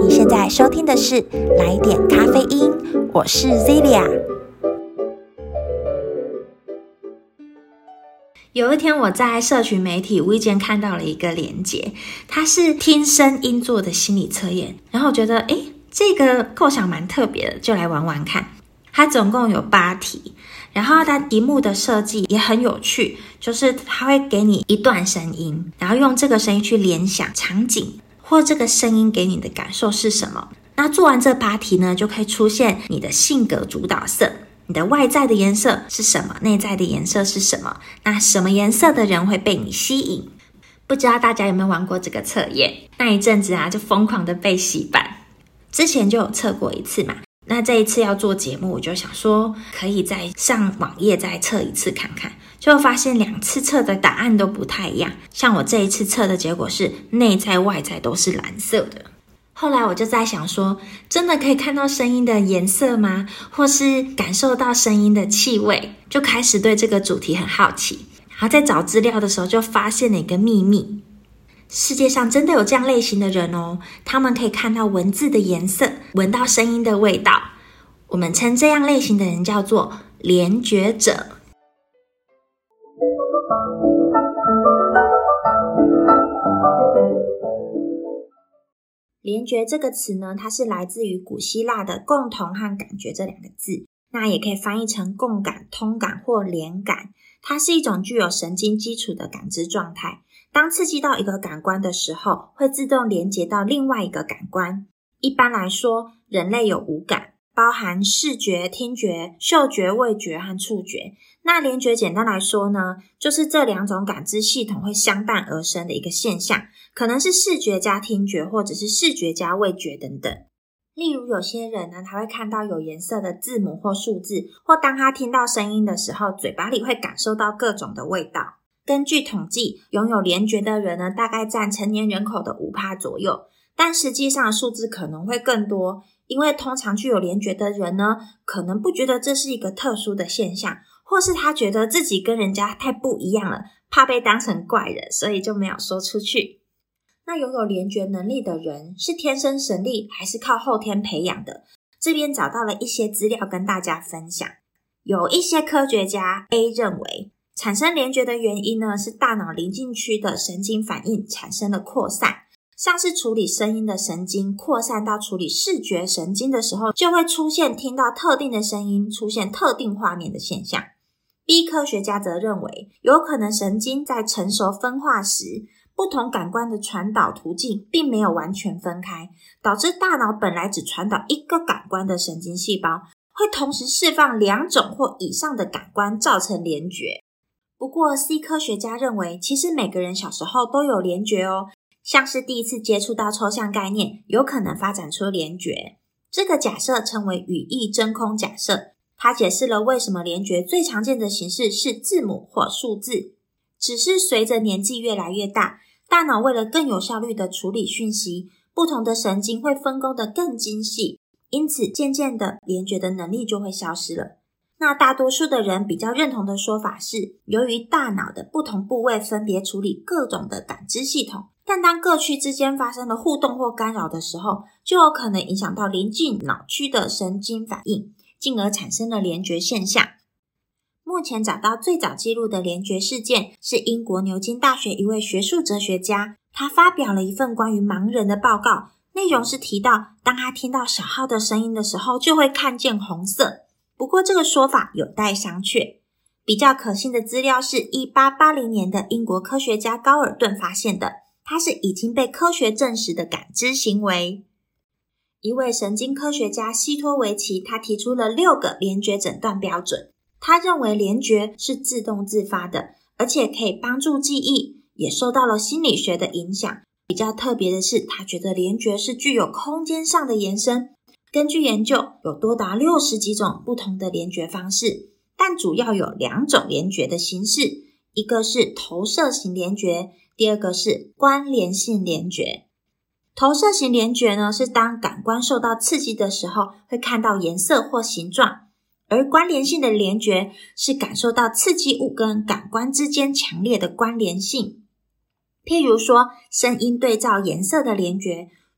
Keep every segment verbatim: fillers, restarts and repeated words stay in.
你现在收听的是来点咖啡因，我是 Zelia。有一天我在社群媒体无意间看到了一个连结，它是听声音做的心理测验，然后我觉得诶这个构想蛮特别的，就来玩玩看。它总共有八题，然后它题目的设计也很有趣，就是它会给你一段声音，然后用这个声音去联想场景，或这个声音给你的感受是什么。那做完这八题呢，就可以出现你的性格主导色，你的外在的颜色是什么，内在的颜色是什么，那什么颜色的人会被你吸引。不知道大家有没有玩过这个测验？那一阵子啊就疯狂的被洗版，之前就有测过一次嘛，那这一次要做节目，我就想说可以再上网页再测一次看看，就发现两次测的答案都不太一样。像我这一次测的结果是内在外在都是蓝色的。后来我就在想说，真的可以看到声音的颜色吗？或是感受到声音的气味？就开始对这个主题很好奇。然后在找资料的时候就发现了一个秘密，世界上真的有这样类型的人哦，他们可以看到文字的颜色，闻到声音的味道。我们称这样类型的人叫做联觉者。联觉这个词呢，它是来自于古希腊的共同和感觉这两个字，那也可以翻译成共感、通感或联感。它是一种具有神经基础的感知状态，当刺激到一个感官的时候，会自动连接到另外一个感官。一般来说，人类有五感，包含视觉、听觉、嗅觉、味觉和触觉。那联觉简单来说呢，就是这两种感知系统会相伴而生的一个现象，可能是视觉加听觉，或者是视觉加味觉等等。例如有些人呢，他会看到有颜色的字母或数字，或当他听到声音的时候，嘴巴里会感受到各种的味道。根据统计，拥有联觉的人呢，大概占成年人口的 百分之五 左右，但实际上数字可能会更多，因为通常具有联觉的人呢，可能不觉得这是一个特殊的现象，或是他觉得自己跟人家太不一样了，怕被当成怪人，所以就没有说出去。那拥有联觉能力的人是天生神力还是靠后天培养的？这边找到了一些资料跟大家分享。有一些科学家 A 认为，产生联觉的原因呢，是大脑邻近区的神经反应产生了扩散，像是处理声音的神经扩散到处理视觉神经的时候，就会出现听到特定的声音，出现特定画面的现象。B 科学家则认为，有可能神经在成熟分化时，不同感官的传导途径并没有完全分开，导致大脑本来只传导一个感官的神经细胞，会同时释放两种或以上的感官，造成联觉。不过 C 科学家认为，其实每个人小时候都有联觉哦，像是第一次接触到抽象概念，有可能发展出联觉。这个假设称为语义真空假设，它解释了为什么联觉最常见的形式是字母或数字。只是随着年纪越来越大，大脑为了更有效率的处理讯息，不同的神经会分工得更精细，因此渐渐的联觉的能力就会消失了。那大多数的人比较认同的说法是，由于大脑的不同部位分别处理各种的感知系统，但当各区之间发生了互动或干扰的时候，就有可能影响到邻近脑区的神经反应，进而产生了联觉现象。目前找到最早记录的联觉事件是英国牛津大学一位学术哲学家，他发表了一份关于盲人的报告，内容是提到当他听到小号的声音的时候，就会看见红色。不过这个说法有待商榷，比较可信的资料是一八八零年的英国科学家高尔顿发现的，它是已经被科学证实的感知行为。一位神经科学家西托维奇，他提出了六个联觉诊断标准。他认为联觉是自动自发的，而且可以帮助记忆，也受到了心理学的影响。比较特别的是，他觉得联觉是具有空间上的延伸。根据研究，有多达六十几种不同的联觉方式，但主要有两种联觉的形式，一个是投射型联觉，第二个是关联性联觉。投射型联觉呢，是当感官受到刺激的时候，会看到颜色或形状。而关联性的联觉是感受到刺激物跟感官之间强烈的关联性。譬如说，声音对照颜色的联觉，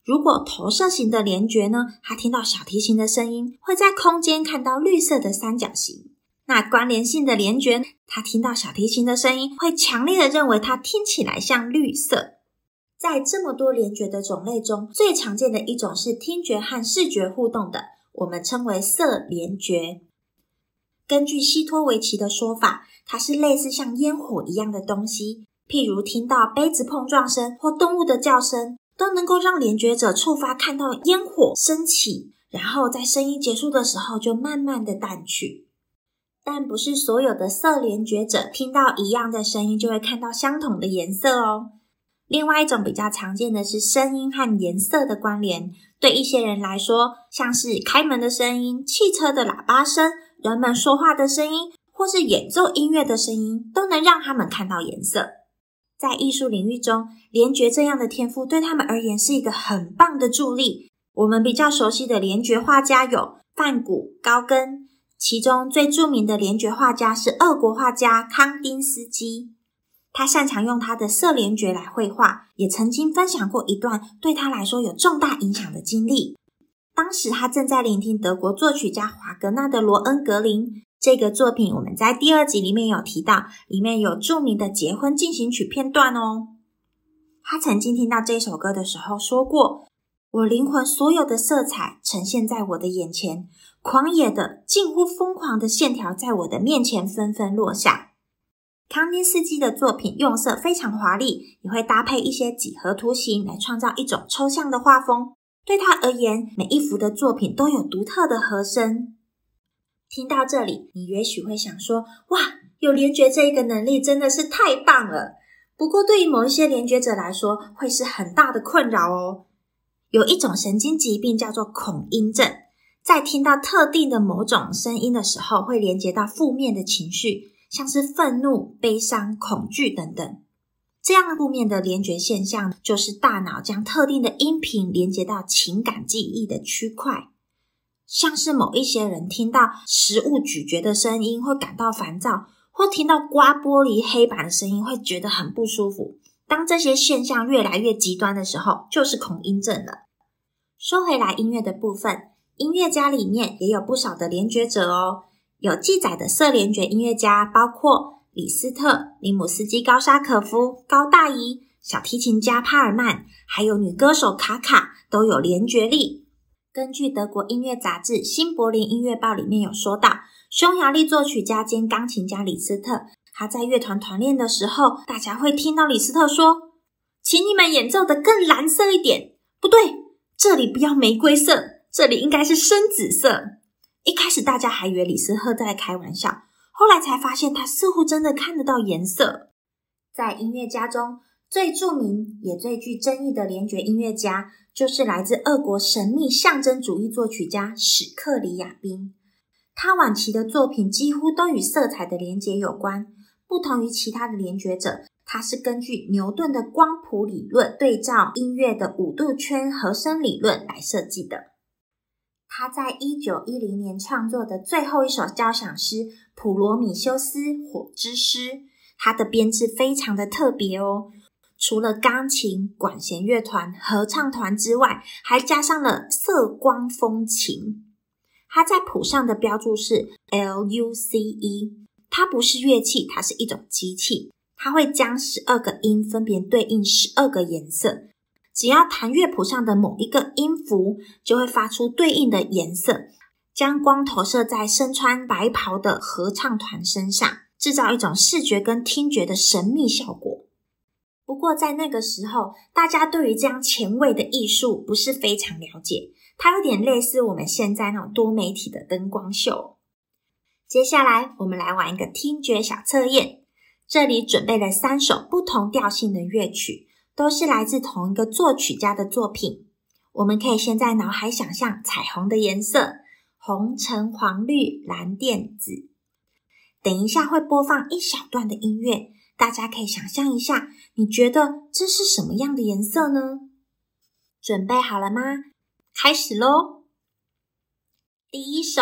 如果投射型的联觉呢，他听到小提琴的声音，会在空间看到绿色的三角形。那关联性的联觉，他听到小提琴的声音，会强烈的认为它听起来像绿色。在这么多联觉的种类中，最常见的一种是听觉和视觉互动的，我们称为色联觉。根据希托维奇的说法，它是类似像烟火一样的东西，譬如听到杯子碰撞声或动物的叫声，都能够让联觉者触发看到烟火升起，然后在声音结束的时候就慢慢的淡去。但不是所有的色联觉者听到一样的声音就会看到相同的颜色哦。另外一种比较常见的是声音和颜色的关联，对一些人来说，像是开门的声音、汽车的喇叭声、人们说话的声音，或是演奏音乐的声音，都能让他们看到颜色。在艺术领域中，联觉这样的天赋对他们而言是一个很棒的助力。我们比较熟悉的联觉画家有梵谷、高更，其中最著名的联觉画家是俄国画家康丁斯基。他擅长用他的色联觉来绘画，也曾经分享过一段对他来说有重大影响的经历。当时他正在聆听德国作曲家华格纳的《罗恩格林》，这个作品我们在第二集里面有提到，里面有著名的结婚进行曲片段哦。他曾经听到这首歌的时候说过，我灵魂所有的色彩呈现在我的眼前，狂野的近乎疯狂的线条在我的面前纷纷落下。康丁斯基的作品用色非常华丽，也会搭配一些几何图形来创造一种抽象的画风。对他而言，每一幅的作品都有独特的和声。听到这里，你也许会想说，哇，有联觉这一个能力真的是太棒了。不过对于某一些联觉者来说，会是很大的困扰哦。有一种神经疾病叫做恐音症，在听到特定的某种声音的时候，会连接到负面的情绪，像是愤怒、悲伤、恐惧等等。这样负面的联觉现象，就是大脑将特定的音频连接到情感记忆的区块。像是某一些人听到食物咀嚼的声音会感到烦躁，或听到刮玻璃黑板的声音会觉得很不舒服。当这些现象越来越极端的时候，就是恐音症了。说回来音乐的部分，音乐家里面也有不少的联觉者哦。有记载的色联觉音乐家包括李斯特、里姆斯基高沙可夫、高大宜、小提琴家帕尔曼，还有女歌手卡卡都有联觉力。根据德国音乐杂志《新柏林音乐报》里面有说到，匈牙利作曲家兼钢琴家李斯特，他在乐团团练的时候，大家会听到李斯特说，请你们演奏的更蓝色一点，不对，这里不要玫瑰色，这里应该是深紫色。一开始大家还以为李斯特在开玩笑，后来才发现他似乎真的看得到颜色。在音乐家中，最著名也最具争议的联觉音乐家，就是来自俄国神秘象征主义作曲家史克里亚宾。他晚期的作品几乎都与色彩的连结有关，不同于其他的联觉者，他是根据牛顿的光谱理论对照音乐的五度圈和声理论来设计的。他在一九一零年创作的最后一首交响诗普罗米修斯火之诗，它的编制非常的特别哦。除了钢琴、管弦乐团、合唱团之外，还加上了色光风琴。它在谱上的标注是 L U C E， 它不是乐器，它是一种机器。它会将十二个音分别对应十二个颜色，只要弹乐谱上的某一个音符，就会发出对应的颜色，将光投射在身穿白袍的合唱团身上，制造一种视觉跟听觉的神秘效果。不过在那个时候，大家对于这样前卫的艺术不是非常了解，它有点类似我们现在那种多媒体的灯光秀。接下来我们来玩一个听觉小测验，这里准备了三首不同调性的乐曲，都是来自同一个作曲家的作品。我们可以先在脑海想象彩虹的颜色，红、橙、黄、绿、蓝、靛、紫。等一下会播放一小段的音乐，大家可以想象一下，你觉得这是什么样的颜色呢？准备好了吗？开始咯！第一首。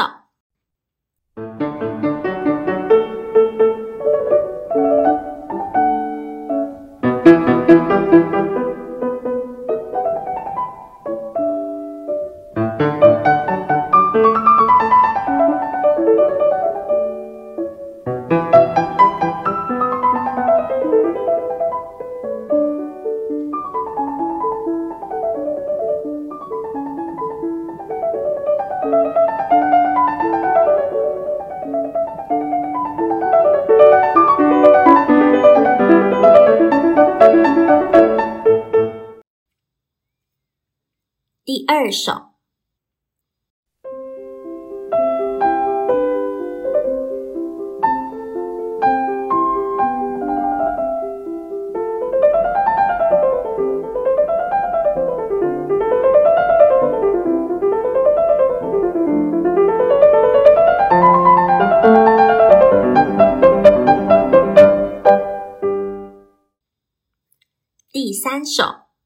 二首。第三首。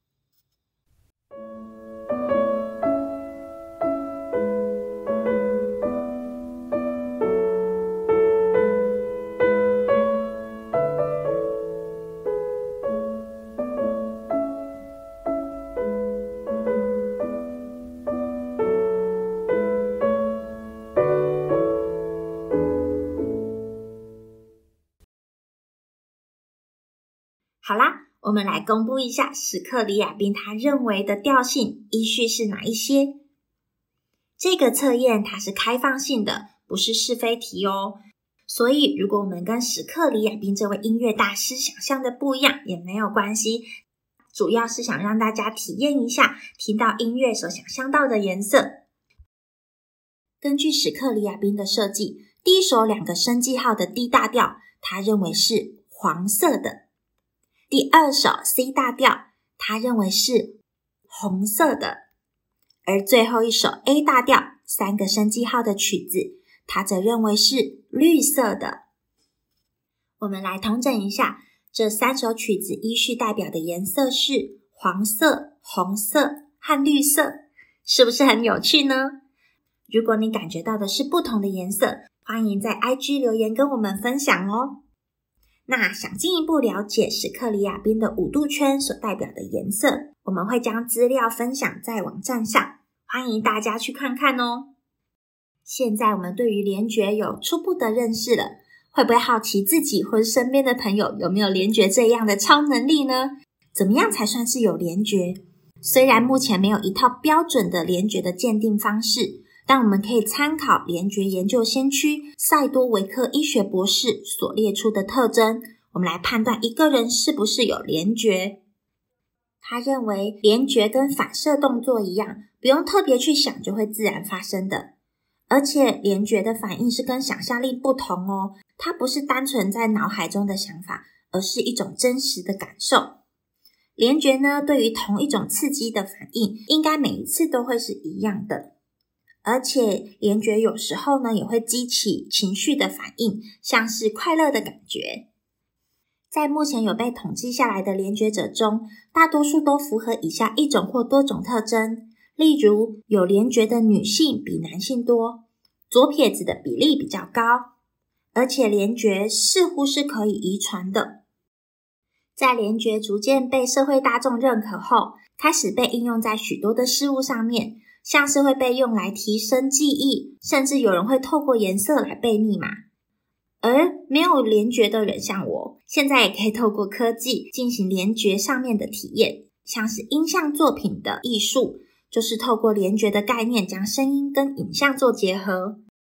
好啦，我们来公布一下史克里亚宾他认为的调性依序是哪一些。这个测验它是开放性的，不是是非题哦。所以如果我们跟史克里亚宾这位音乐大师想象的不一样也没有关系，主要是想让大家体验一下听到音乐所想象到的颜色。根据史克里亚宾的设计，第一首两个升记号的 D 大调他认为是黄色的，第二首 C 大调他认为是红色的，而最后一首 A 大调三个升记号的曲子他则认为是绿色的。我们来统整一下，这三首曲子依序代表的颜色是黄色、红色和绿色，是不是很有趣呢？如果你感觉到的是不同的颜色，欢迎在 I G 留言跟我们分享哦。那想进一步了解史克里亚宾的五度圈所代表的颜色，我们会将资料分享在网站上，欢迎大家去看看哦。现在我们对于联觉有初步的认识了，会不会好奇自己或是身边的朋友有没有联觉这样的超能力呢？怎么样才算是有联觉？虽然目前没有一套标准的联觉的鉴定方式，但我们可以参考联觉研究先驱塞多维克医学博士所列出的特征，我们来判断一个人是不是有联觉。他认为联觉跟反射动作一样，不用特别去想就会自然发生的，而且联觉的反应是跟想象力不同哦，它不是单纯在脑海中的想法，而是一种真实的感受。联觉呢，对于同一种刺激的反应，应该每一次都会是一样的。而且联觉有时候呢也会激起情绪的反应，像是快乐的感觉。在目前有被统计下来的联觉者中，大多数都符合以下一种或多种特征，例如有联觉的女性比男性多，左撇子的比例比较高，而且联觉似乎是可以遗传的。在联觉逐渐被社会大众认可后，开始被应用在许多的事物上面，像是会被用来提升记忆，甚至有人会透过颜色来背密码。而没有联觉的人，像我，现在也可以透过科技进行联觉上面的体验，像是音像作品的艺术，就是透过联觉的概念将声音跟影像做结合。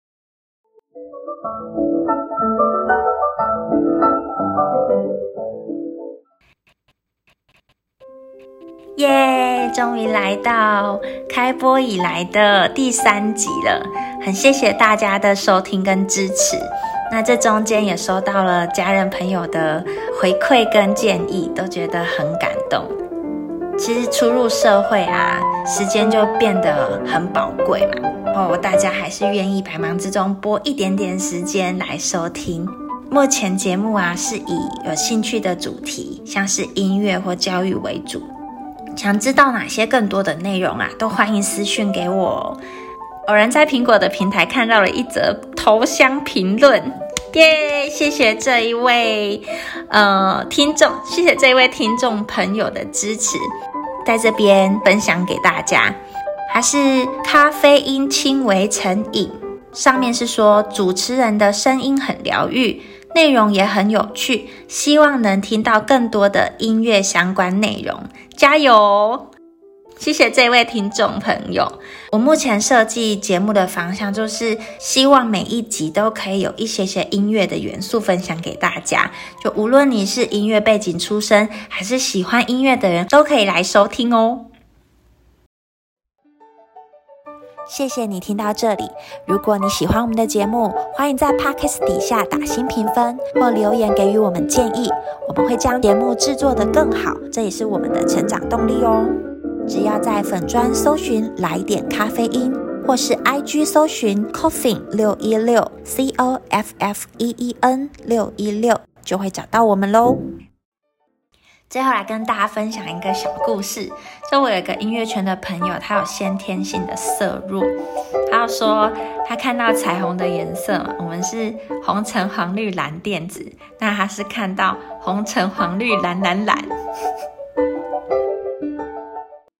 耶！终于来到开播以来的第三集了，很谢谢大家的收听跟支持。那这中间也收到了家人朋友的回馈跟建议，都觉得很感动。其实初入社会啊，时间就变得很宝贵嘛，哦，大家还是愿意百忙之中拨一点点时间来收听。目前节目啊是以有兴趣的主题，像是音乐或教育为主。想知道哪些更多的内容啊，都欢迎私讯给我哦。偶然在苹果的平台看到了一则头香评论，耶！谢谢这一位呃听众，谢谢这一位听众朋友的支持，在这边分享给大家。还是咖啡因轻微成瘾，上面是说主持人的声音很疗愈，内容也很有趣，希望能听到更多的音乐相关内容，加油！谢谢这位听众朋友。我目前设计节目的方向就是希望每一集都可以有一些些音乐的元素分享给大家，就无论你是音乐背景出身还是喜欢音乐的人，都可以来收听哦。 谢谢你听到这里。如果你喜欢我们的节目，欢迎在 Podcast 底下打星评分或留言给予我们建议，我们会将节目制作得更好，这也是我们的成长动力哦。只要在粉专搜寻来点咖啡因，或是 I G 搜寻 Coffin 六一六 C O F F E E N 六一六，就会找到我们咯。最后来跟大家分享一个小故事，就我有一个音乐圈的朋友，他有先天性的色弱，他要说他看到彩虹的颜色嘛，我们是红橙黄绿蓝靛紫，那他是看到红橙黄绿蓝蓝蓝，